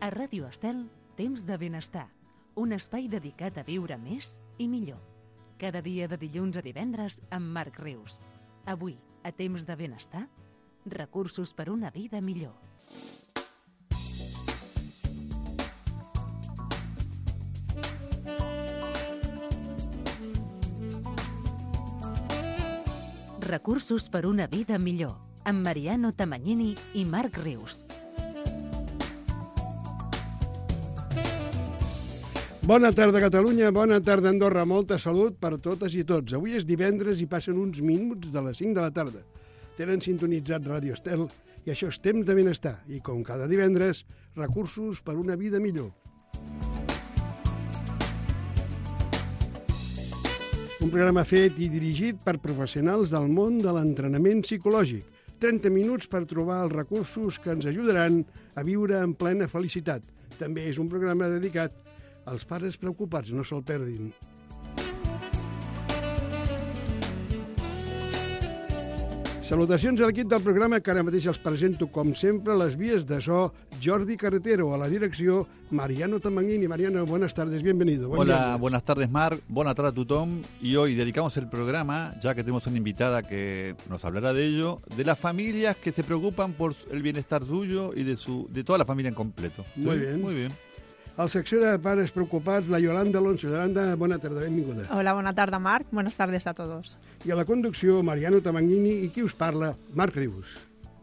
A Ràdio Estel, Temps de Benestar, un espai dedicat a viure més i millor. Cada dia de dilluns a divendres amb Marc Rius. Avui, a Temps de Benestar, recursos per una vida millor. Recursos per una vida millor, amb Mariano Tamagnini i Marc Rius. Bona tarda, Catalunya, bona tarda, Andorra. Molta salut per totes i tots. Avui és divendres i passen uns minuts de les 5 de la tarda. Tenen sintonitzat Ràdio Estel i això és Temps de Benestar. I com cada divendres, recursos per una vida millor. Un programa fet i dirigit per professionals del món de l'entrenament psicològic. 30 minuts per trobar els recursos que ens ajudaran a viure en plena felicitat. També és un programa dedicat als pares preocupats, no se'l perdin. Salutacions a l'equip del programa, que ara mateix els presento, com sempre, les vies de so, Jordi Carretero, a la direcció, Mariano Tamagnini. Mariano, buenas tardes, bienvenido. Hola, buenas tardes, Marc, buenas tardes a tothom. Y hoy dedicamos el programa, ya que tenemos una invitada que nos hablará de ello, de las familias que se preocupan por el bienestar suyo y de toda la familia en completo. Muy bien. Muy bien. A la secció de pares preocupats, la Yolanda Alonso. Yolanda, bona tarda, benvinguda. Hola, bona tarda, Marc. Buenas tardes a todos. I a la conducció, Mariano Tamagnini, i qui us parla, Marc Rius.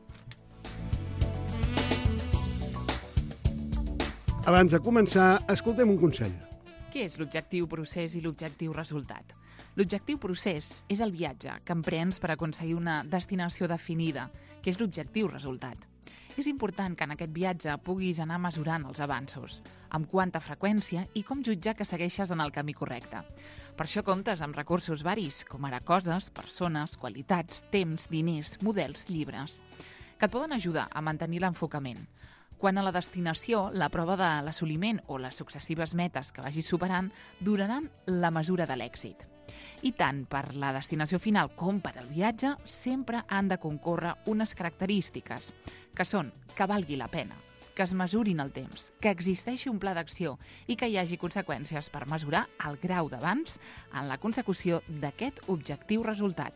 Abans de començar, escoltem un consell. Què és l'objectiu procés i l'objectiu resultat? L'objectiu procés és el viatge que emprens per aconseguir una destinació definida, que és l'objectiu resultat. És important que en aquest viatge puguis anar mesurant els avanços, amb quanta freqüència i com jutjar que segueixes en el camí correcte. Per això comptes amb recursos varis, com ara coses, persones, qualitats, temps, diners, models, llibres, que et poden ajudar a mantenir l'enfocament. Quant a la destinació, la prova de l'assoliment o les successives metes que vagis superant duraran la mesura de l'èxit. I tant per la destinació final com per al viatge sempre han de concórrer unes característiques, que són que valgui la pena, que es mesurin el temps, que existeixi un pla d'acció i que hi hagi conseqüències per mesurar el grau d'avanç en la consecució d'aquest objectiu resultat.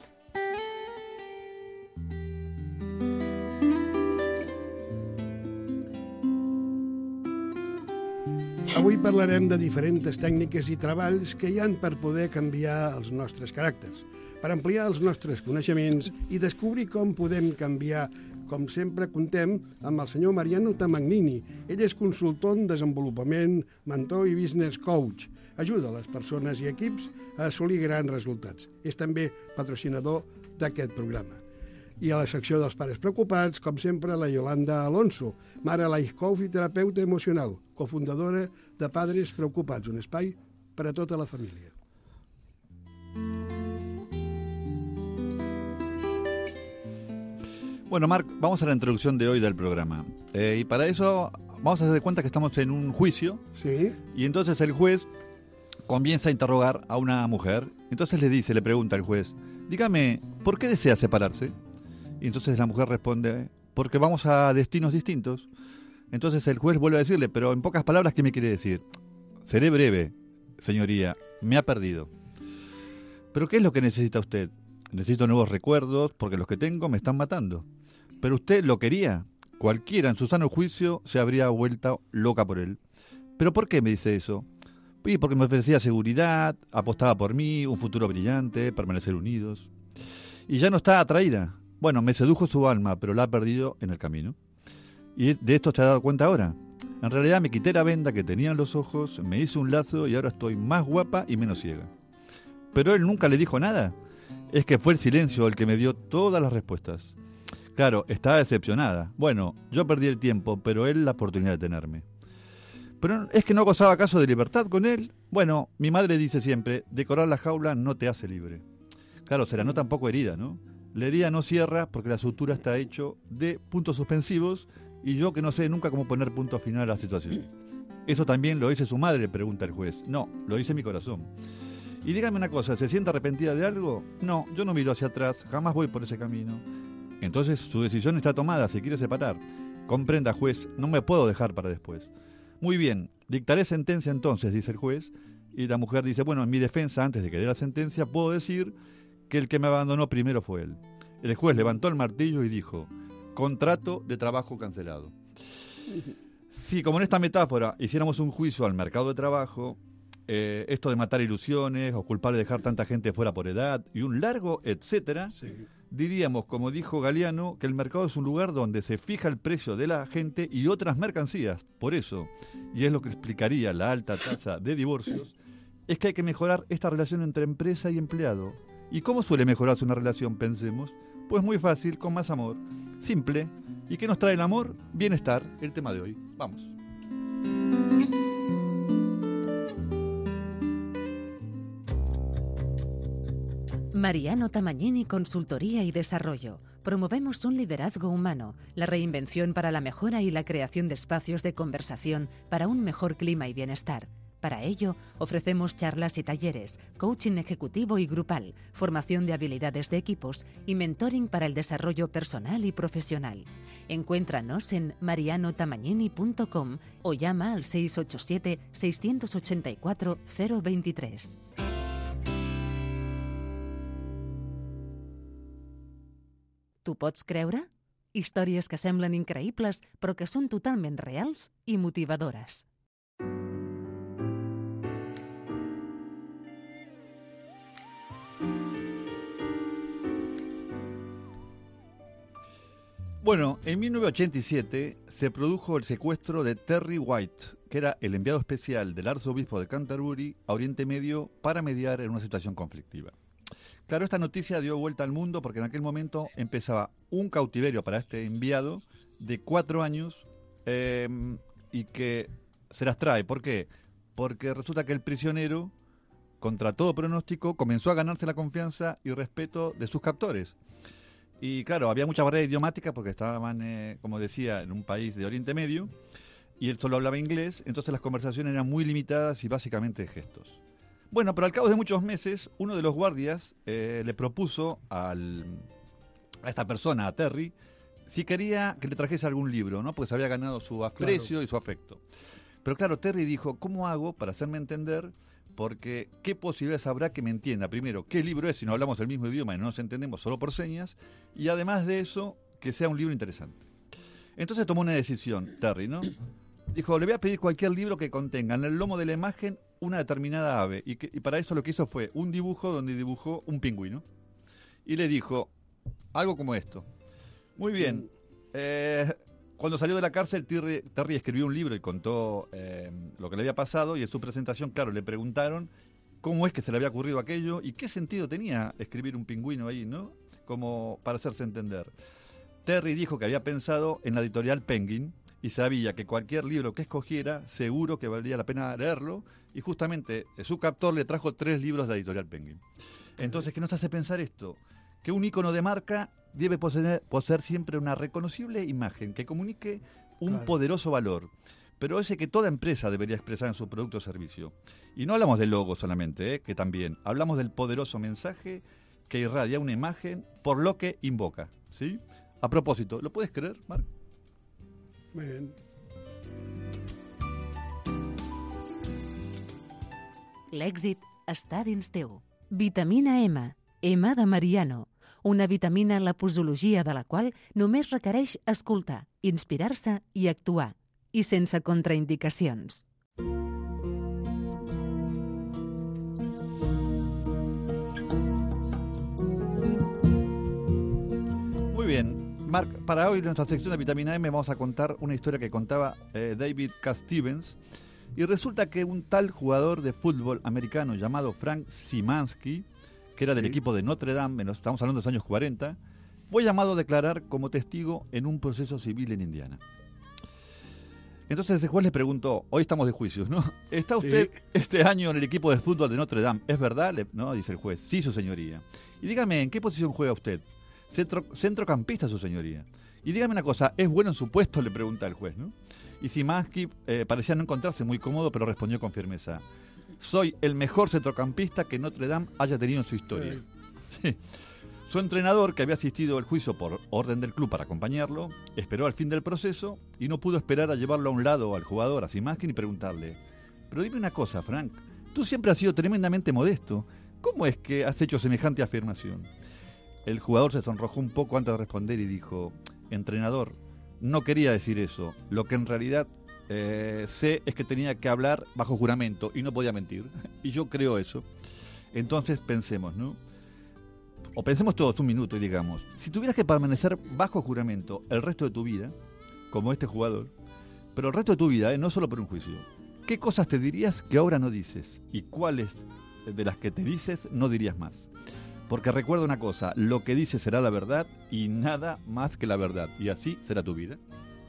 Avui parlarem de diferents tècniques i treballs que hi han per poder canviar els nostres caràcters, per ampliar els nostres coneixements i descobrir com podem canviar. Com sempre, contem amb el senyor Mariano Tamagnini. Ell és consultor en desenvolupament, mentor i business coach. Ajuda les persones i equips a assolir grans resultats. És també patrocinador d'aquest programa. I a la secció dels pares preocupats, com sempre, la Yolanda Alonso, mare life coach i terapeuta emocional, cofundadora de Padres Preocupats, un espai per a tota la família. Bueno, Marc, vamos a la introducción de hoy del programa. Y para eso vamos a hacer de cuenta que estamos en un juicio. Sí. Y entonces el juez comienza a interrogar a una mujer. Entonces le pregunta al juez, dígame, ¿por qué desea separarse? Y entonces la mujer responde, porque vamos a destinos distintos. Entonces el juez vuelve a decirle, pero en pocas palabras, ¿qué me quiere decir? Seré breve, señoría, me ha perdido. ¿Pero qué es lo que necesita usted? Necesito nuevos recuerdos porque los que tengo me están matando. Pero usted lo quería. Cualquiera en su sano juicio se habría vuelto loca por él. ¿Pero por qué me dice eso? Y porque me ofrecía seguridad, apostaba por mí, un futuro brillante, permanecer unidos. Y ya no está atraída. Bueno, me sedujo su alma, pero la ha perdido en el camino. ¿Y de esto te has dado cuenta ahora? En realidad me quité la venda que tenía en los ojos, me hice un lazo y ahora estoy más guapa y menos ciega. Pero él nunca le dijo nada. Es que fue el silencio el que me dio todas las respuestas. Claro, estaba decepcionada. Bueno, yo perdí el tiempo, pero él la oportunidad de tenerme. Pero es que no gozaba acaso de libertad con él. Bueno, mi madre dice siempre, decorar la jaula no te hace libre. Claro, se la nota un poco herida, ¿no? La herida no cierra porque la sutura está hecho de puntos suspensivos y yo que no sé nunca cómo poner punto final a la situación. ¿Eso también lo dice su madre?, pregunta el juez. No, lo dice mi corazón. Y dígame una cosa, ¿se siente arrepentida de algo? No, yo no miro hacia atrás, jamás voy por ese camino. Entonces su decisión está tomada, se quiere separar. Comprenda, juez, no me puedo dejar para después. Muy bien, dictaré sentencia entonces, dice el juez, y la mujer dice, bueno, en mi defensa, antes de que dé la sentencia, puedo decir que el que me abandonó primero fue él. El juez levantó el martillo y dijo, contrato de trabajo cancelado. Si, como en esta metáfora, hiciéramos un juicio al mercado de trabajo, esto de matar ilusiones o culpar de dejar tanta gente fuera por edad y un largo etcétera, Sí. diríamos, como dijo Galeano, que el mercado es un lugar donde se fija el precio de la gente y otras mercancías. Por eso, y es lo que explicaría la alta tasa de divorcios, es que hay que mejorar esta relación entre empresa y empleado. ¿Y cómo suele mejorarse una relación, pensemos? Pues muy fácil, con más amor, simple. ¿Y qué nos trae el amor? Bienestar, el tema de hoy. Vamos. Mariano Tamagnini Consultoría y Desarrollo. Promovemos un liderazgo humano, la reinvención para la mejora y la creación de espacios de conversación para un mejor clima y bienestar. Para ello, ofrecemos charlas y talleres, coaching ejecutivo y grupal, formación de habilidades de equipos y mentoring para el desarrollo personal y profesional. Encuéntranos en marianotamagnini.com o llama al 687 684 023. Tu pots creure? Històries que semblen increïbles, però que són totalment reals i motivadores. Bueno, en 1987 se produjo el secuestro de Terry White, que era el enviado especial del arzobispo de Canterbury a Oriente Medio para mediar en una situación conflictiva. Claro, esta noticia dio vuelta al mundo porque en aquel momento empezaba un cautiverio para este enviado de 4 años y que se las trae. ¿Por qué? Porque resulta que el prisionero, contra todo pronóstico, comenzó a ganarse la confianza y respeto de sus captores. Y claro, había mucha barrera idiomática porque estaban, como decía, en un país de Oriente Medio y él solo hablaba inglés, entonces las conversaciones eran muy limitadas y básicamente gestos. Bueno, pero al cabo de muchos meses, uno de los guardias le propuso a esta persona, a Terry, si quería que le trajese algún libro, ¿no? Porque se había ganado su aprecio y su afecto. Pero claro, Terry dijo, ¿cómo hago para hacerme entender? Porque ¿qué posibilidades habrá que me entienda? Primero, ¿qué libro es si no hablamos el mismo idioma y no nos entendemos solo por señas? Y además de eso, que sea un libro interesante. Entonces tomó una decisión, Terry, ¿no? Dijo, le voy a pedir cualquier libro que contenga en el lomo de la imagen una determinada ave. Y para eso lo que hizo fue un dibujo donde dibujó un pingüino. Y le dijo, algo como esto. Muy bien. Cuando salió de la cárcel, Terry escribió un libro y contó lo que le había pasado. Y en su presentación, claro, le preguntaron cómo es que se le había ocurrido aquello y qué sentido tenía escribir un pingüino ahí, ¿no? Como para hacerse entender. Terry dijo que había pensado en la editorial Penguin y sabía que cualquier libro que escogiera, seguro que valdría la pena leerlo, y justamente su captor le trajo 3 libros de la editorial Penguin. Entonces, ¿qué nos hace pensar esto? Que un ícono de marca debe poseer siempre una reconocible imagen que comunique un poderoso valor, pero ese que toda empresa debería expresar en su producto o servicio. Y no hablamos del logo solamente, que también, hablamos del poderoso mensaje que irradia una imagen por lo que invoca, ¿sí? A propósito, ¿lo puedes creer, Marc? Muy bien. L'èxit està dins teu. Vitamina M, M de Mariano. Una vitamina la posologia de la qual només requereix escoltar, inspirar-se i actuar, i sense contraindicacions. Muy bien, Marc, para hoy en nuestra sección de Vitamina M vamos a contar una historia que contaba David K. Stevens. Y resulta que un tal jugador de fútbol americano llamado Frank Szymanski, que era del equipo de Notre Dame, estamos hablando de los años 40, fue llamado a declarar como testigo en un proceso civil en Indiana. Entonces el juez le preguntó, hoy estamos de juicios, ¿no? ¿Está usted este año en el equipo de fútbol de Notre Dame? ¿Es verdad? No, dice el juez. Sí, su señoría. Y dígame, ¿en qué posición juega usted? Centrocampista, su señoría. Y dígame una cosa, ¿es bueno en su puesto? Le pregunta el juez, ¿no? Y Szymanski parecía no encontrarse muy cómodo, pero respondió con firmeza. Soy el mejor centrocampista que Notre Dame haya tenido en su historia. Sí. Su entrenador, que había asistido al juicio por orden del club para acompañarlo, esperó al fin del proceso y no pudo esperar a llevarlo a un lado al jugador, a su imagen, y preguntarle: pero dime una cosa, Frank, tú siempre has sido tremendamente modesto. ¿Cómo es que has hecho semejante afirmación? El jugador se sonrojó un poco antes de responder y dijo: entrenador, no quería decir eso. Lo que en realidad sé es que tenía que hablar bajo juramento y no podía mentir. Y yo creo eso. Entonces pensemos, ¿no? O pensemos todos un minuto y digamos, si tuvieras que permanecer bajo juramento el resto de tu vida, como este jugador, pero el resto de tu vida, no solo por un juicio, ¿qué cosas te dirías que ahora no dices? ¿Y cuáles de las que te dices no dirías más? Porque recuerda una cosa, lo que dices será la verdad y nada más que la verdad, y así será tu vida.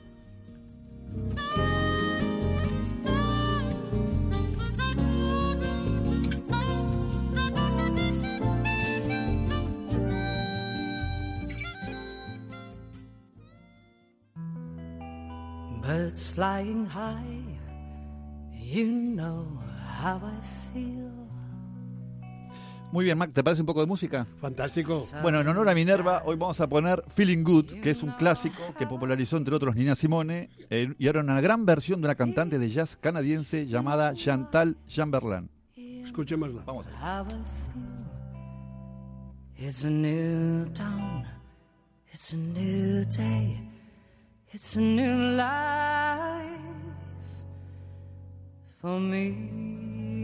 Birds flying high, you know how I feel. Muy bien, Mac, ¿te parece un poco de música? Fantástico. Bueno, en honor a Minerva, hoy vamos a poner Feeling Good, que es un clásico que popularizó entre otros Nina Simone, y era una gran versión de una cantante de jazz canadiense llamada Chantal Chamberlain. Escuchémosla. Vamos allá. How I feel. It's a new dawn, it's a new day, it's a new life for me.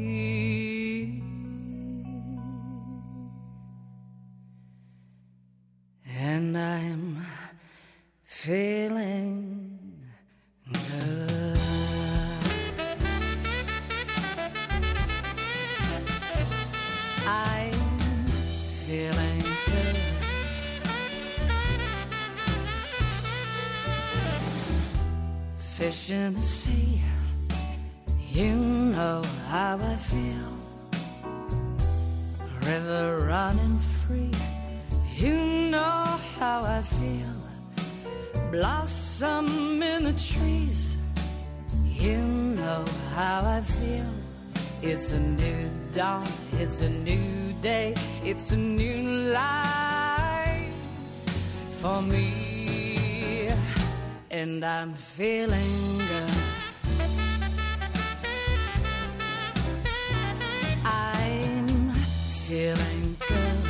And I'm feeling good. I'm feeling good. Fish in the sea, you know how I feel. River running free, you know how I feel. Blossom in the trees, you know how I feel. It's a new dawn, it's a new day, it's a new life for me. And I'm feeling good. I'm feeling good.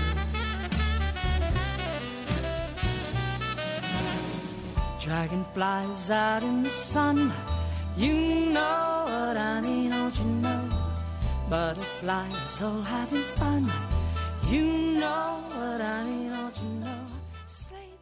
Dragonflies out in the sun, you know what I mean, don't you know? Butterflies all having fun, you know what I mean, don't you know? Sleep.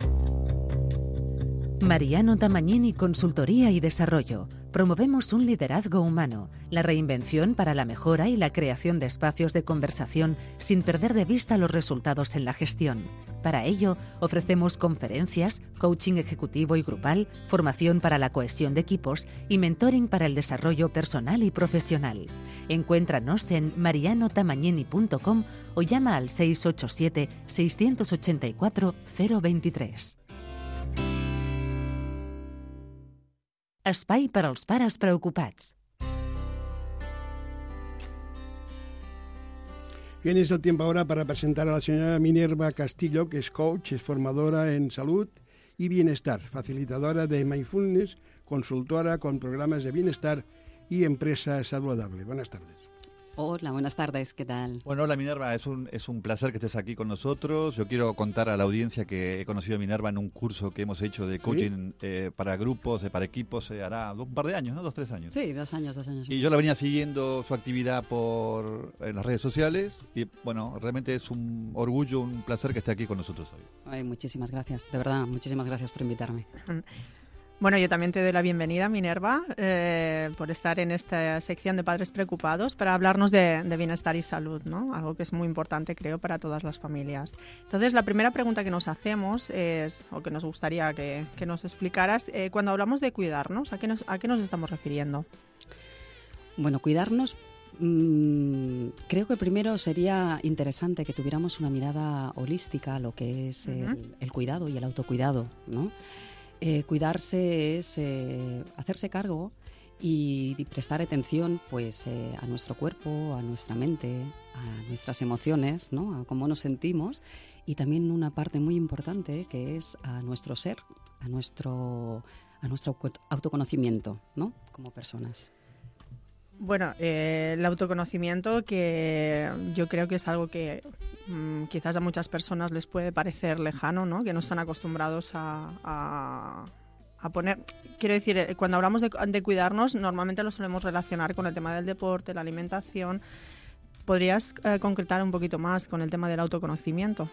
Mariano Tamagnini Consultoría y Desarrollo. Promovemos un liderazgo humano, la reinvención para la mejora y la creación de espacios de conversación sin perder de vista los resultados en la gestión. Para ello, ofrecemos conferencias, coaching ejecutivo y grupal, formación para la cohesión de equipos y mentoring para el desarrollo personal y profesional. Encuéntranos en marianotamagnini.com o llama al 687 684 023. Espai per als pares preocupats. Bien, es el tiempo ahora para presentar a la señora Minerva Castillo, que es coach, es formadora en salud y bienestar, facilitadora de mindfulness, consultora con programas de bienestar y empresa saludable. Buenas tardes. Hola, buenas tardes, ¿qué tal? Bueno, hola Minerva, es un placer que estés aquí con nosotros. Yo quiero contar a la audiencia que he conocido a Minerva en un curso que hemos hecho de coaching para grupos, para equipos, hará un par de años, ¿no? 2-3 años. Sí, 2 años. Y yo la venía siguiendo su actividad en las redes sociales y bueno, realmente es un orgullo, un placer que esté aquí con nosotros hoy. Ay, muchísimas gracias, de verdad, muchísimas gracias por invitarme. Bueno, yo también te doy la bienvenida, Minerva, por estar en esta sección de Padres Preocupados para hablarnos de bienestar y salud, ¿no? Algo que es muy importante, creo, para todas las familias. Entonces, la primera pregunta que nos hacemos es, o que nos gustaría que nos explicaras, cuando hablamos de cuidarnos, ¿a qué nos estamos refiriendo? Bueno, cuidarnos, creo que primero sería interesante que tuviéramos una mirada holística a lo que es el cuidado y el autocuidado, ¿no? Cuidarse es hacerse cargo y prestar atención pues, a nuestro cuerpo, a nuestra mente, a nuestras emociones, ¿no? A cómo nos sentimos y también una parte muy importante que es a nuestro ser, a nuestro autoconocimiento, ¿no? Como personas. Bueno, el autoconocimiento, que yo creo que es algo que quizás a muchas personas les puede parecer lejano, ¿no? Que no están acostumbrados a poner... Quiero decir, cuando hablamos de cuidarnos, normalmente lo solemos relacionar con el tema del deporte, la alimentación. ¿Podrías concretar un poquito más con el tema del autoconocimiento?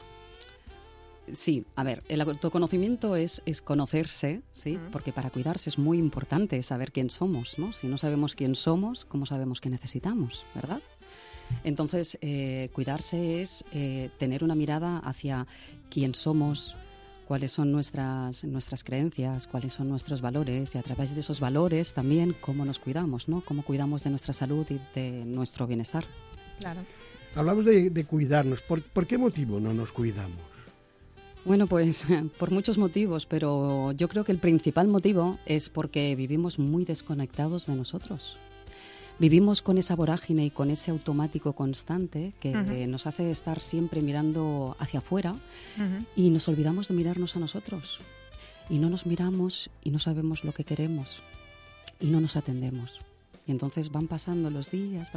Sí, a ver, el autoconocimiento es conocerse, ¿sí? Porque para cuidarse es muy importante saber quién somos, ¿no? Si no sabemos quién somos, ¿cómo sabemos qué necesitamos, verdad? Entonces, cuidarse es tener una mirada hacia quién somos, cuáles son nuestras creencias, cuáles son nuestros valores, y a través de esos valores también cómo nos cuidamos, ¿no? Cómo cuidamos de nuestra salud y de nuestro bienestar. Claro. Hablamos de cuidarnos. ¿Por qué motivo no nos cuidamos? Bueno, pues por muchos motivos, pero yo creo que el principal motivo es porque vivimos muy desconectados de nosotros. Vivimos con esa vorágine y con ese automático constante que nos hace estar siempre mirando hacia afuera y nos olvidamos de mirarnos a nosotros. Y no nos miramos y no sabemos lo que queremos y no nos atendemos. Y entonces van pasando los días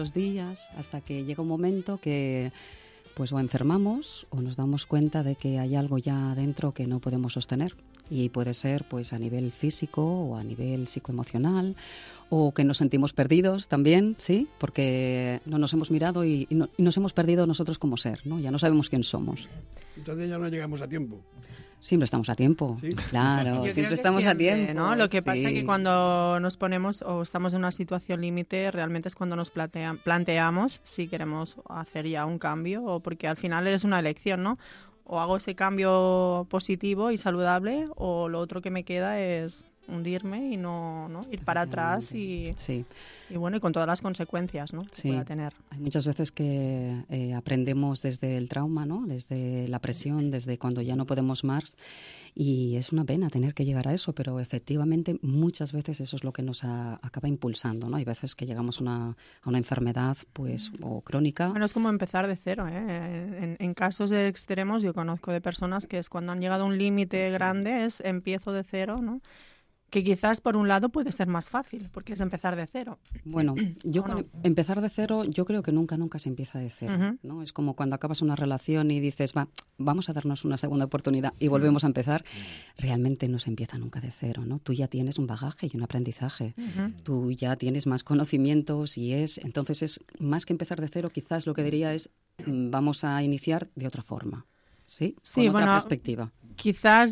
hasta que llega un momento que pues o enfermamos o nos damos cuenta de que hay algo ya adentro que no podemos sostener. Y puede ser pues a nivel físico o a nivel psicoemocional, o que nos sentimos perdidos también, ¿sí? Porque no nos hemos mirado y nos hemos perdido nosotros como ser, ¿no? Ya no sabemos quién somos. Entonces ya no llegamos a tiempo. Siempre estamos a tiempo, ¿sí? Claro, siempre estamos a tiempo, ¿no? Lo que sí. pasa es que cuando nos ponemos o estamos en una situación límite, realmente es cuando nos planteamos si queremos hacer ya un cambio, o porque al final es una elección, ¿no? O hago ese cambio positivo y saludable, o lo otro que me queda es hundirme y no ir para atrás y bueno, y con todas las consecuencias, ¿no? que pueda tener. Hay muchas veces que aprendemos desde el trauma, ¿no? Desde la presión, desde cuando ya no podemos más, y es una pena tener que llegar a eso, pero efectivamente muchas veces eso es lo que nos acaba impulsando, ¿no? Hay veces que llegamos a una enfermedad pues o crónica. Bueno, es como empezar de cero, ¿eh? En casos de extremos yo conozco de personas que es cuando han llegado a un límite grande, es empiezo de cero, ¿no? Que quizás por un lado puede ser más fácil, porque es empezar de cero. Bueno, empezar de cero, yo creo que nunca se empieza de cero, ¿no? Es como cuando acabas una relación y dices, vamos a darnos una segunda oportunidad y volvemos a empezar. Realmente no se empieza nunca de cero, ¿no? Tú ya tienes un bagaje y un aprendizaje. Tú ya tienes más conocimientos entonces es más que empezar de cero, quizás lo que diría es, vamos a iniciar de otra forma, ¿sí? Con otra perspectiva. Quizás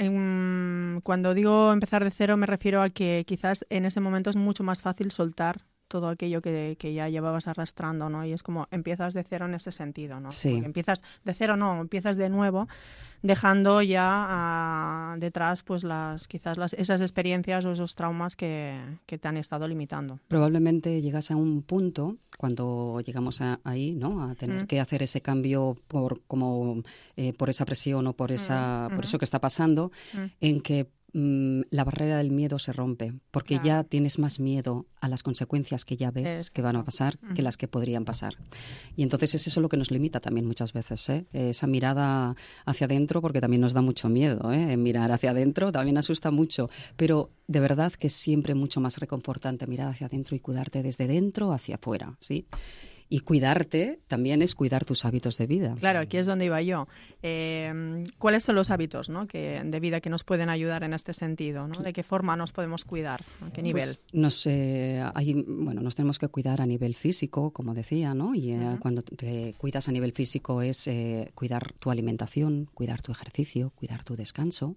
cuando digo empezar de cero me refiero a que quizás en ese momento es mucho más fácil soltar todo aquello que ya llevabas arrastrando, ¿no? Y es como empiezas de cero en ese sentido, ¿no? Sí. Porque empiezas de cero, no, empiezas de nuevo, dejando ya detrás pues esas experiencias o esos traumas que te han estado limitando. Probablemente llegas a un punto, cuando llegamos ahí, ¿no? A tener que hacer ese cambio por esa presión o por eso que está pasando, en que la barrera del miedo se rompe, porque ya tienes más miedo a las consecuencias que ya ves que van a pasar que las que podrían pasar. Y entonces es eso lo que nos limita también muchas veces, ¿eh? Esa mirada hacia adentro, porque también nos da mucho miedo, ¿eh? Mirar hacia adentro también asusta mucho, pero de verdad que es siempre mucho más reconfortante mirar hacia adentro y cuidarte desde dentro hacia afuera, ¿sí? Y cuidarte también es cuidar tus hábitos de vida. Claro, aquí es donde iba yo. ¿Cuáles son los hábitos, ¿no? de vida que nos pueden ayudar en este sentido, ¿no? ¿De qué forma nos podemos cuidar? ¿A qué nivel? Pues nos tenemos que cuidar a nivel físico, como decía, ¿no? Y cuando te cuidas a nivel físico es cuidar tu alimentación, cuidar tu ejercicio, cuidar tu descanso.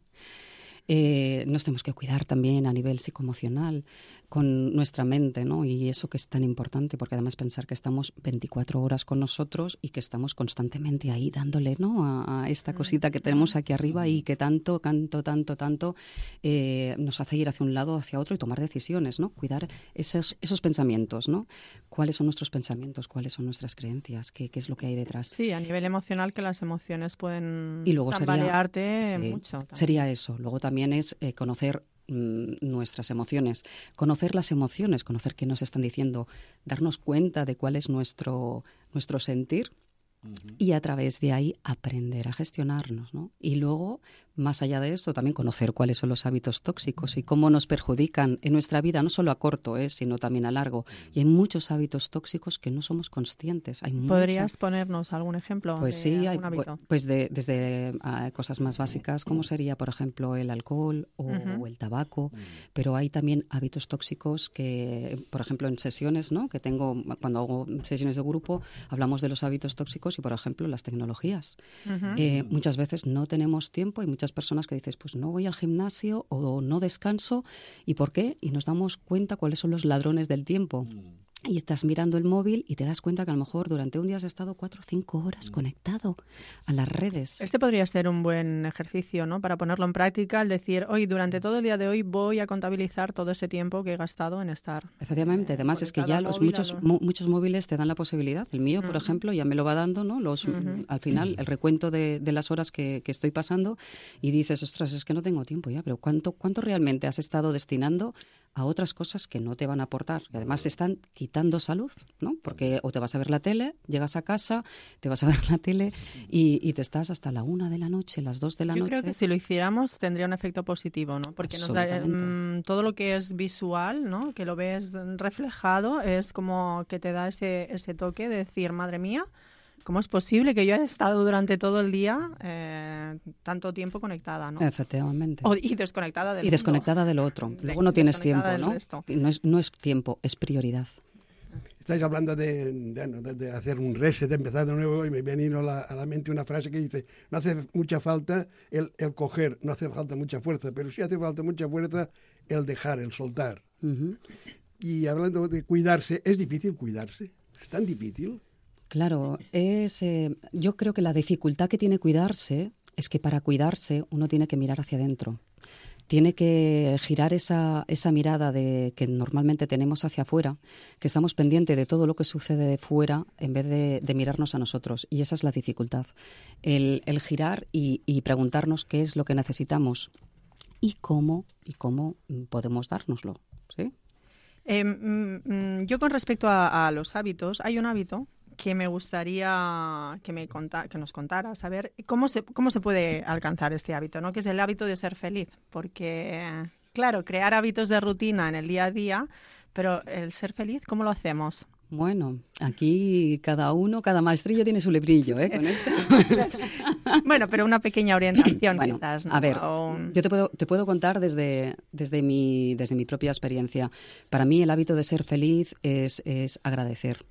Nos tenemos que cuidar también a nivel psicoemocional con nuestra mente, ¿no? Y eso que es tan importante, porque además pensar que estamos 24 horas con nosotros y que estamos constantemente ahí dándole, ¿no? a esta cosita que tenemos aquí arriba y que tanto nos hace ir hacia un lado, hacia otro y tomar decisiones, ¿no? Cuidar esos pensamientos, ¿no? ¿Cuáles son nuestros pensamientos? ¿Cuáles son nuestras creencias? ¿Qué es lo que hay detrás? Sí, a nivel emocional, que las emociones pueden y luego tambalearte mucho. También. Sería eso. Luego también es conocer nuestras emociones, conocer las emociones, conocer qué nos están diciendo, darnos cuenta de cuál es nuestro sentir y a través de ahí aprender a gestionarnos, ¿no? Y luego, más allá de esto, también conocer cuáles son los hábitos tóxicos y cómo nos perjudican en nuestra vida, no solo a corto, sino también a largo. Y hay muchos hábitos tóxicos que no somos conscientes. ¿Podrías ponernos algún ejemplo pues de sí, algún hábito? Pues desde cosas más básicas, como sería, por ejemplo, el alcohol o el tabaco, pero hay también hábitos tóxicos que, por ejemplo, en sesiones, ¿no?, que tengo, cuando hago sesiones de grupo, hablamos de los hábitos tóxicos y, por ejemplo, las tecnologías. Muchas veces no tenemos tiempo y muchas personas que dices, pues no voy al gimnasio o no descanso. ¿Y por qué? Y nos damos cuenta cuáles son los ladrones del tiempo. Y estás mirando el móvil y te das cuenta que a lo mejor durante un día has estado 4 o 5 horas conectado a las redes. Este podría ser un buen ejercicio, ¿no?, para ponerlo en práctica, el decir, hoy durante todo el día de hoy voy a contabilizar todo ese tiempo que he gastado en estar. Efectivamente, además es que ya muchos móviles te dan la posibilidad. El mío, por ejemplo, ya me lo va dando, ¿no? Al final, el recuento de las horas que estoy pasando y dices, ostras, es que no tengo tiempo ya, pero ¿cuánto realmente has estado destinando a otras cosas que no te van a aportar? Y además te están quitando salud, ¿no? Porque o te vas a ver la tele, llegas a casa, te vas a ver la tele y te estás hasta la 1 de la noche, las 2 de la noche. Yo creo que si lo hiciéramos tendría un efecto positivo, ¿no? Porque nos da, todo lo que es visual, ¿no?, que lo ves reflejado, es como que te da ese toque de decir, madre mía, ¿cómo es posible que yo haya estado durante todo el día tanto tiempo conectada, ¿no? Efectivamente. Y desconectada del Y desconectada del otro. Luego no tienes tiempo, ¿no? No es tiempo, es prioridad. Estáis hablando de hacer un reset, de empezar de nuevo, y me viene a la mente una frase que dice, no hace mucha falta el coger, no hace falta mucha fuerza, pero sí hace falta mucha fuerza el dejar, el soltar. Y hablando de cuidarse, ¿es difícil cuidarse? ¿Es tan difícil? Claro, yo creo que la dificultad que tiene cuidarse es que para cuidarse uno tiene que mirar hacia adentro. Tiene que girar esa mirada que normalmente tenemos hacia afuera, que estamos pendientes de todo lo que sucede de fuera en vez de mirarnos a nosotros. Y esa es la dificultad, el girar y preguntarnos qué es lo que necesitamos y cómo podemos dárnoslo, ¿sí? Yo con respecto a los hábitos, hay un hábito que me gustaría que nos contara, saber cómo se puede alcanzar este hábito, ¿no?, que es el hábito de ser feliz, porque, claro, crear hábitos de rutina en el día a día, pero el ser feliz, ¿cómo lo hacemos? Bueno, aquí cada maestrillo tiene su librillo, con esto. Bueno, pero una pequeña orientación, bueno, quizás, ¿no? A ver, yo te puedo contar desde mi propia experiencia. Para mí el hábito de ser feliz es agradecer.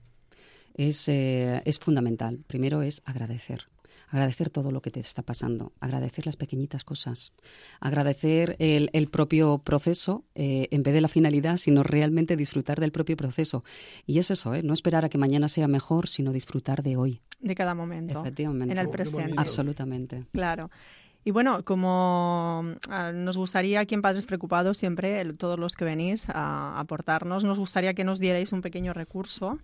Es fundamental. Primero es agradecer. Agradecer todo lo que te está pasando, agradecer las pequeñitas cosas, agradecer el propio proceso en vez de la finalidad, sino realmente disfrutar del propio proceso. Y es eso, no esperar a que mañana sea mejor, sino disfrutar de hoy. De cada momento. Efectivamente. En el presente. Absolutamente. Claro. Y bueno, como nos gustaría aquí en Padres Preocupados siempre, todos los que venís a aportarnos, nos gustaría que nos dierais un pequeño recurso,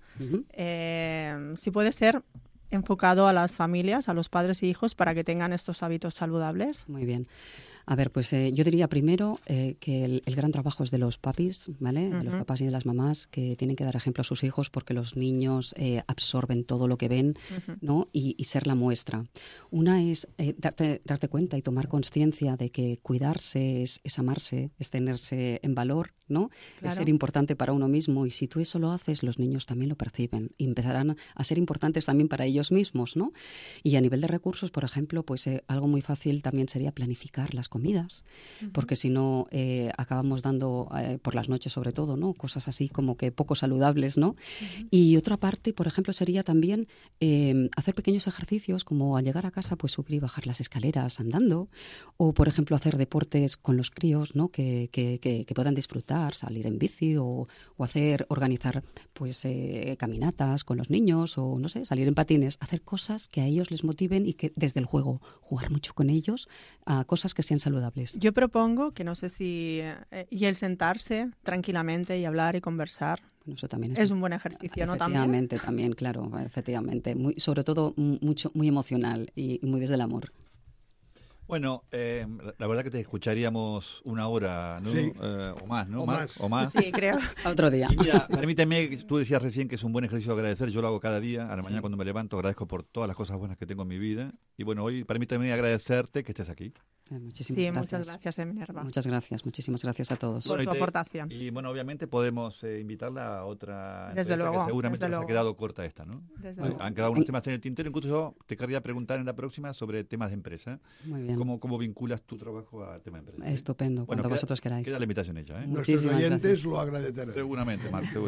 si puede ser enfocado a las familias, a los padres e hijos, para que tengan estos hábitos saludables. Muy bien. A ver, pues yo diría primero que el gran trabajo es de los papis, ¿vale? De los papás y de las mamás, que tienen que dar ejemplo a sus hijos porque los niños absorben todo lo que ven, ¿no? Y ser la muestra. Una es darte cuenta y tomar conciencia de que cuidarse es amarse, es tenerse en valor, ¿no? Claro. Es ser importante para uno mismo, y si tú eso lo haces, los niños también lo perciben y empezarán a ser importantes también para ellos mismos, ¿no? Y a nivel de recursos, por ejemplo, pues algo muy fácil también sería planificar las comidas, porque si no acabamos dando por las noches sobre todo, ¿no? Cosas así como que poco saludables, ¿no? Y otra parte, por ejemplo, sería también hacer pequeños ejercicios, como al llegar a casa pues subir y bajar las escaleras andando, o por ejemplo hacer deportes con los críos, ¿no? Que puedan disfrutar, salir en bici o organizar pues caminatas con los niños, o no sé, salir en patines, hacer cosas que a ellos les motiven y que desde el juego, jugar mucho con ellos a cosas que sean saludables. Yo propongo que no sé si y el sentarse tranquilamente y hablar y conversar. Bueno, eso también es un buen ejercicio, ¿no? Efectivamente, también, claro, efectivamente. Sobre todo muy emocional y muy desde el amor. Bueno, la verdad que te escucharíamos una hora, ¿no? Sí. O más, ¿no? O más. Sí, creo. Otro día. Y mira, permíteme, tú decías recién que es un buen ejercicio de agradecer, yo lo hago cada día, a la mañana cuando me levanto agradezco por todas las cosas buenas que tengo en mi vida. Y bueno, hoy permíteme agradecerte que estés aquí. Muchísimas Sí, gracias. muchas gracias, Minerva. Muchas gracias, muchísimas gracias a todos. Por tu aportación. Y bueno, obviamente podemos invitarla a otra Desde entrevista luego, que seguramente desde nos ha luego. quedado corta esta, ¿no? Desde luego. Han quedado unos temas en el tintero, incluso yo te querría preguntar en la próxima sobre temas de empresa. Muy bien. ¿Cómo vinculas tu trabajo al tema de empresa? Estupendo, cuando vosotros queráis. Queda la invitación hecha, ¿eh? Nuestros Muchísimas oyentes gracias. lo agradecerán. Seguramente, Marc, seguro.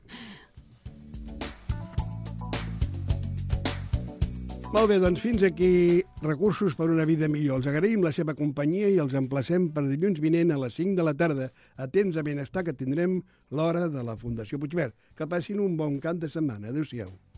Molt bé, doncs fins aquí Recursos per una vida millor. Els agraïm la seva companyia i els emplacem per dilluns vinent a les 5 de la tarda a Temps de Benestar, que tindrem l'hora de la Fundació Puigverd. Que passin un bon cap de setmana. Adéu-siau.